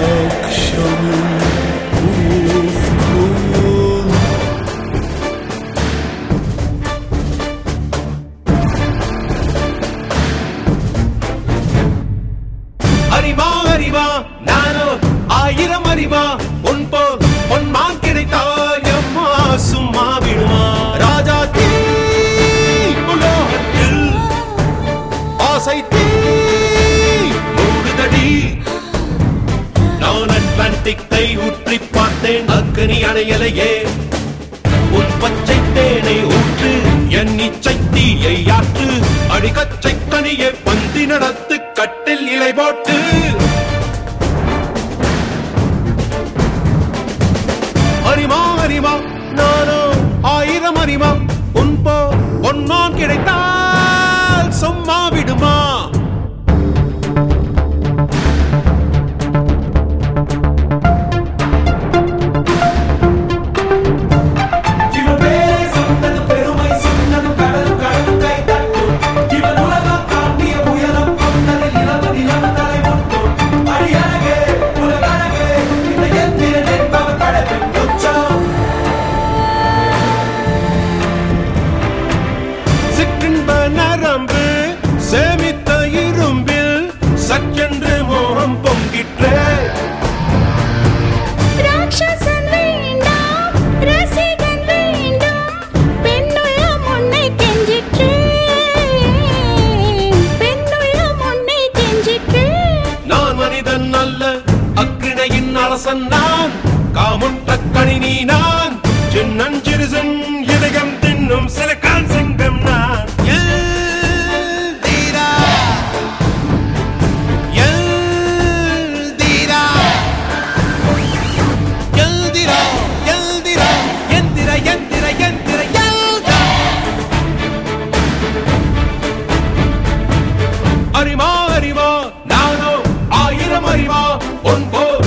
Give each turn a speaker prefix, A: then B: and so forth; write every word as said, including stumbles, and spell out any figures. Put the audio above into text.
A: அறிவா அறிவா நானோ ஆயிரம் அறிவா உன் போல் பொன்மான் கிடைத்தால் எம்மா சும்மா விடுமா ராஜா தீ உலோகத்தில் ஆசை தீ மூடுதடி நான் அட்லாண்டிக்கை ஊற்றி பார்த்தேன் அக்கனி அணையலையே உன் பச்சை தேனை ஊற்று என் இச்சை தீயை ஆற்று அடிகச்சை கனியை பந்தி நடத்து கட்டில் இலை போட்டு அறிமா அறிமா நானோ ஆயிரம் அறிமா உன் போ பொன்மான் கிடைத்தால் சும்மா விடுமா நரம்பு சேமித்த இரும்பில் சற்றென்று மோகம் பொங்கிற்றே
B: ராட்சசன் வேண்டாம் ரசிகன் வேண்டும் பெண்ணுள்ளம் உன்னை கெஞ்சிற்றே பெண்ணுள்ளம் உன்னை கெஞ்சிற்றே
A: நான் மனிதன் அல்ல அக்கிணையின் அரசன் நான் காமுற்ற கணினி நான் சின்னஞ்சிறுசன் இதயம் தின்னும் சிலக்கான் சிங்கம் நான் அறிமா அறிமா நானோ ஆயிரம் அறிவா உன் போல்